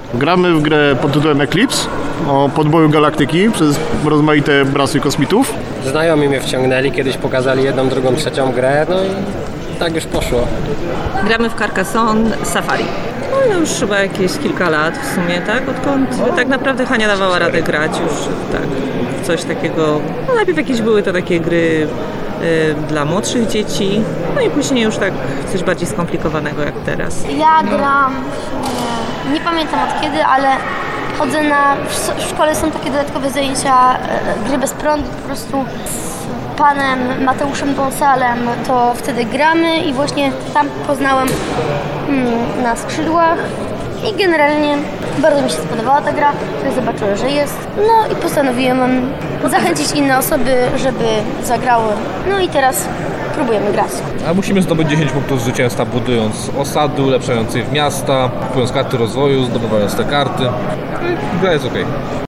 Gramy w grę pod tytułem Eclipse o podboju galaktyki przez rozmaite rasy kosmitów. Znajomi mnie wciągnęli, kiedyś pokazali jedną, drugą, trzecią grę, no i tak już poszło. Gramy w Carcassonne Safari. No już chyba jakieś kilka lat w sumie, tak? Odkąd tak naprawdę Hania dawała radę grać już tak w coś takiego. No najpierw jakieś były to takie gry dla młodszych dzieci, no i później już tak coś bardziej skomplikowanego jak teraz. Ja gram, nie pamiętam od kiedy, ale chodzę w szkole są takie dodatkowe zajęcia gry bez prądu, po prostu z panem Mateuszem Bonsalem to wtedy gramy i właśnie tam poznałem na skrzydłach i generalnie bardzo mi się spodobała ta gra, że zobaczyłem, że jest, no i postanowiłem zachęcić inne osoby, żeby zagrały, no i teraz próbujemy grać. A musimy zdobyć 10 punktów zwycięstwa, budując osady, ulepszając je w miasta, kupując karty rozwoju, zdobywając te karty. Gra jest okej.